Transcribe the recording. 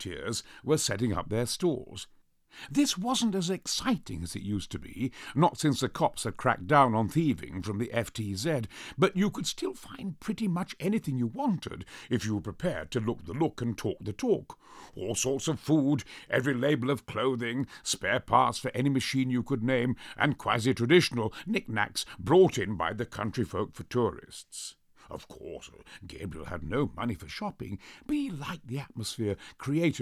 racketeers were setting up their stores. This wasn't as exciting as it used to be, not since the cops had cracked down on thieving from the FTZ, but you could still find pretty much anything you wanted if you were prepared to look the look and talk the talk. All sorts of food, every label of clothing, spare parts for any machine you could name, and quasi-traditional knick-knacks brought in by the country folk for tourists. Of course, Gabriel had no money for shopping, but he liked the atmosphere created